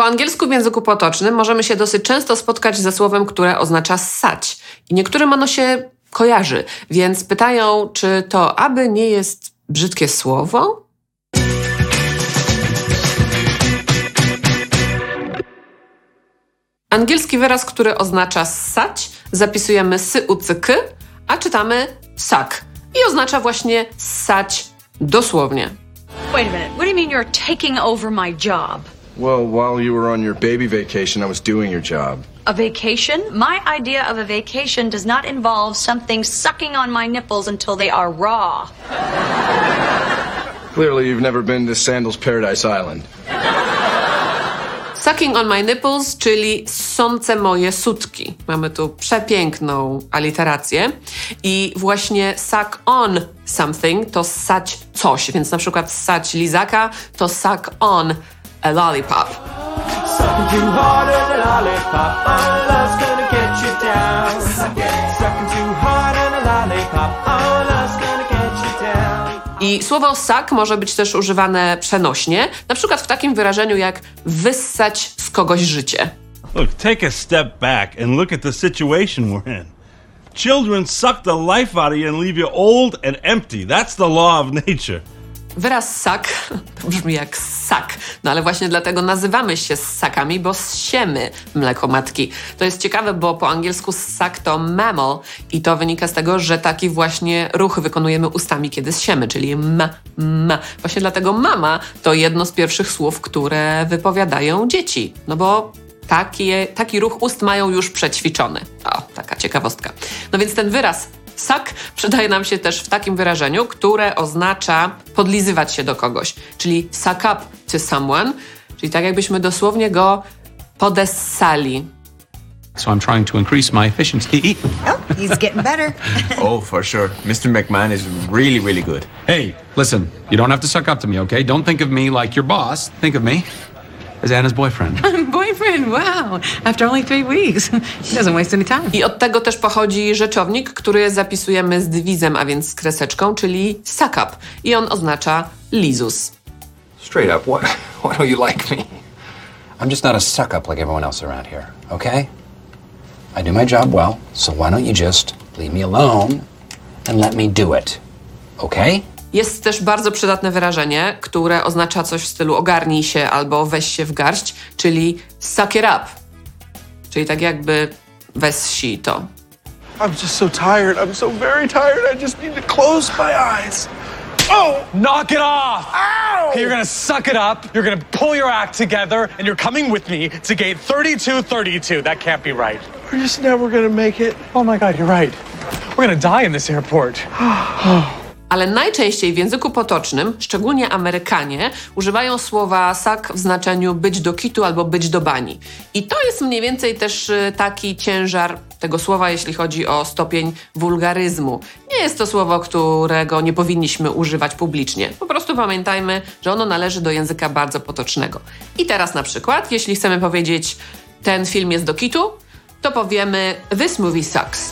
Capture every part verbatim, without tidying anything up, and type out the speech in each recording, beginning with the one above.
angielsku w języku potocznym możemy się dosyć często spotkać ze słowem, które oznacza ssać. I niektórym ono się kojarzy, więc pytają, czy to aby nie jest brzydkie słowo? Angielski wyraz, który oznacza ssać, zapisujemy sy-u-cy-k, a czytamy suck. I oznacza właśnie ssać dosłownie. Wait a minute, what do you mean you're taking over my job? Well, while you were on your baby vacation, I was doing your job. A vacation? My idea of a vacation does not involve something sucking on my nipples until they are raw. Clearly, you've never been to Sandals Paradise Island. Sucking on my nipples, czyli ssące moje sutki. Mamy tu przepiękną aliterację. I właśnie suck on something to ssać coś. Więc na przykład ssać lizaka to suck on a lollipop. Sucking too hard on a lollipop, oh, love's gonna get you down. Sucking too hard on a lollipop, oh, love's gonna get you down. I słowo suck może być też używane przenośnie, na przykład w takim wyrażeniu jak wyssać z kogoś życie. Look, take a step back and look at the situation we're in. Children suck the life out of you and leave you old and empty. That's the law of nature. Wyraz suck to brzmi jak ssak, no ale właśnie dlatego nazywamy się ssakami, bo ssiemy mleko matki. To jest ciekawe, bo po angielsku ssak to mammal i to wynika z tego, że taki właśnie ruch wykonujemy ustami, kiedy ssiemy, czyli m, m. Właśnie dlatego mama to jedno z pierwszych słów, które wypowiadają dzieci, no bo taki, taki ruch ust mają już przećwiczony. O, taka ciekawostka. No więc ten wyraz suck przydaje nam się też w takim wyrażeniu, które oznacza podlizywać się do kogoś, czyli suck up to someone, czyli tak jakbyśmy dosłownie go podessali. So I'm trying to increase my efficiency. Oh, he's getting better. Oh, for sure. Mister McMahon is really, really good. Hey, listen, you don't have to suck up to me, okay? Don't think of me like your boss. Think of me as Anna's boyfriend. Boyfriend, wow. After only three weeks. He doesn't waste any time. I od tego też pochodzi rzeczownik, który zapisujemy z dywizem, a więc z kreseczką, czyli suck up. I on oznacza lizus. Straight up, why, why don't you like me? I'm just not a suck up like everyone else around here, okay? I do my job well, so why don't you just leave me alone and let me do it, okay? Jest też bardzo przydatne wyrażenie, które oznacza coś w stylu ogarnij się albo weź się w garść, czyli suck it up. Czyli tak jakby weź si to. I'm just so tired. I'm so very tired. I just need to close my eyes. Oh! Knock it off! Ow! Okay, you're gonna suck it up, you're gonna pull your act together, and you're coming with me to gate thirty-two thirty-two. That can't be right. We're just never gonna make it. Oh my God, you're right. We're gonna die in this airport. Ale najczęściej w języku potocznym, szczególnie Amerykanie, używają słowa suck w znaczeniu być do kitu albo być do bani. I to jest mniej więcej też taki ciężar tego słowa, jeśli chodzi o stopień wulgaryzmu. Nie jest to słowo, którego nie powinniśmy używać publicznie. Po prostu pamiętajmy, że ono należy do języka bardzo potocznego. I teraz na przykład, jeśli chcemy powiedzieć ten film jest do kitu, to powiemy this movie sucks.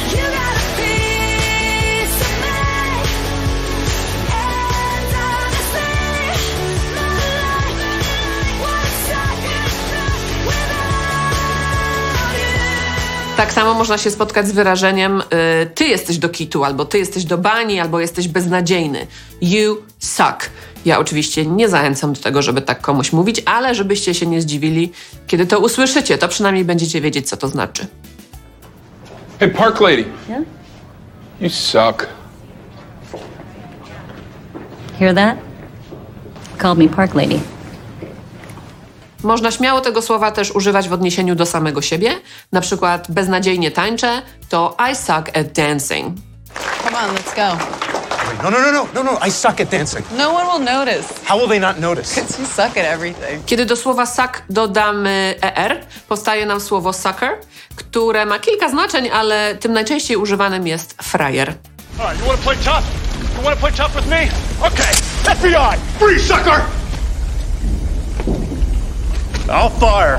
Tak samo można się spotkać z wyrażeniem y, ty jesteś do kitu, albo ty jesteś do bani, albo jesteś beznadziejny. You suck. Ja oczywiście nie zachęcam do tego, żeby tak komuś mówić, ale żebyście się nie zdziwili, kiedy to usłyszycie, to przynajmniej będziecie wiedzieć, co to znaczy. Hey, park lady. Yeah? You suck. Hear that? Called me park lady. Można śmiało tego słowa też używać w odniesieniu do samego siebie. Na przykład beznadziejnie tańczę to I suck at dancing. Come on, let's go. Wait, no, no, no, no, no, no, I suck at dancing. No one will notice. How will they not notice? Because you suck at everything. Kiedy do słowa suck dodamy er, powstaje nam słowo sucker, które ma kilka znaczeń, ale tym najczęściej używanym jest frajer. All right, you wanna play tough? You wanna play tough with me? Okay, F B I, free sucker! I'll fire.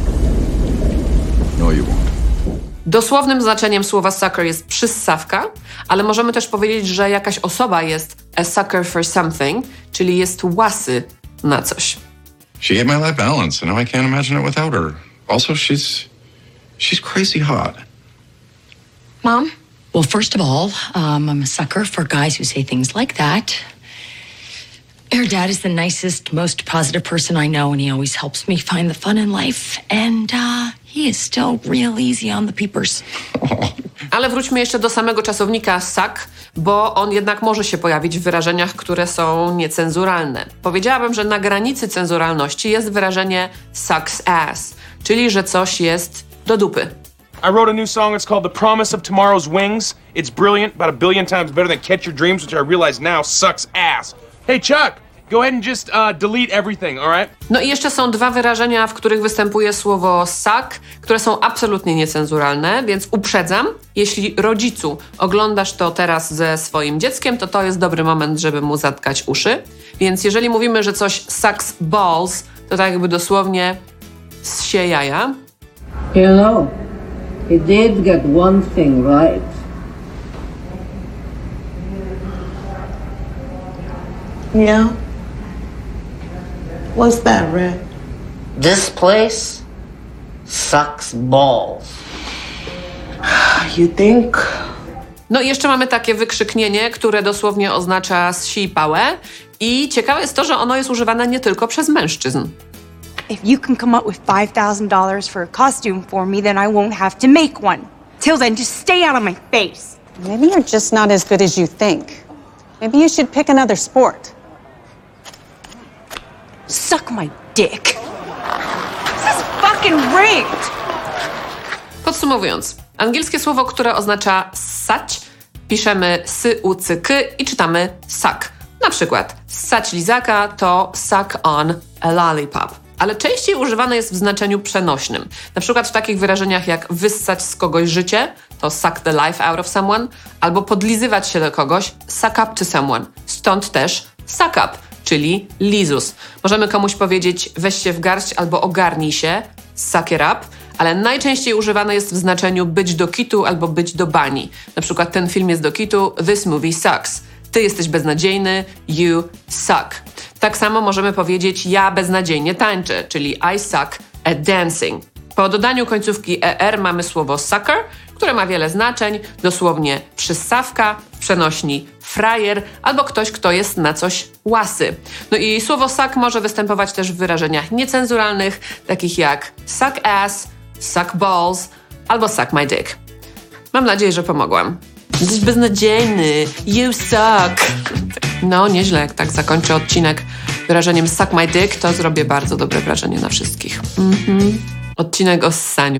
No, you won't. Dosłownym znaczeniem słowa sucker jest przyssawka, ale możemy też powiedzieć, że jakaś osoba jest a sucker for something, czyli jest łasy na coś. She gave my life balance, and now I can't imagine it without her. Also, she's she's crazy hot. Mom? Well, first of all, um, I'm a sucker for guys who say things like that. Her dad is the nicest, most positive person I know, and he always helps me find the fun in life. And uh, he is still real easy on the peepers. Ale wróćmy jeszcze do samego czasownika suck, bo on jednak może się pojawić w wyrażeniach, które są niecenzuralne. Powiedziałabym, że na granicy cenzuralności jest wyrażenie sucks ass, czyli że coś jest do dupy. I wrote a new song. It's called The Promise of Tomorrow's Wings. It's brilliant, about a billion times better than Catch Your Dreams, which I realize now sucks ass. Hey, Chuck, go ahead and just uh, delete everything, all right? No i jeszcze są dwa wyrażenia, w których występuje słowo suck, które są absolutnie niecenzuralne, więc uprzedzam, jeśli rodzicu oglądasz to teraz ze swoim dzieckiem, to to jest dobry moment, żeby mu zatkać uszy. Więc jeżeli mówimy, że coś sucks balls, to tak jakby dosłownie zsie jaja. You know, he did get one thing right. Yeah? What's that, Red? This place sucks balls. You think? No i jeszcze mamy takie wykrzyknienie, które dosłownie oznacza zsij pałę i ciekawe jest to, że ono jest używane nie tylko przez mężczyzn. If you can come up with five thousand dollars for a costume for me, then I won't have to make one. Till then, just stay out of my face. Maybe you're just not as good as you think. Maybe you should pick another sport. Suck my dick. This is fucking rigged. Podsumowując, angielskie słowo, które oznacza ssać, piszemy sy, u, cy, ky i czytamy suck. Na przykład ssać lizaka to suck on a lollipop. Ale częściej używane jest w znaczeniu przenośnym. Na przykład w takich wyrażeniach jak wyssać z kogoś życie, to suck the life out of someone, albo podlizywać się do kogoś, suck up to someone. Stąd też suck up, czyli lizus. Możemy komuś powiedzieć weź się w garść albo ogarnij się, suck it up, ale najczęściej używane jest w znaczeniu być do kitu albo być do bani. Na przykład ten film jest do kitu, this movie sucks. Ty jesteś beznadziejny, you suck. Tak samo możemy powiedzieć ja beznadziejnie tańczę, czyli I suck at dancing. Po dodaniu końcówki er mamy słowo sucker, które ma wiele znaczeń, dosłownie przyssawka, w przenośni frajer albo ktoś, kto jest na coś łasy. No i słowo suck może występować też w wyrażeniach niecenzuralnych, takich jak suck ass, suck balls albo suck my dick. Mam nadzieję, że pomogłam. Jesteś beznadziejny, you suck. No, nieźle, jak tak zakończę odcinek wyrażeniem suck my dick, to zrobię bardzo dobre wrażenie na wszystkich. Mhm. Odcinek o ssaniu.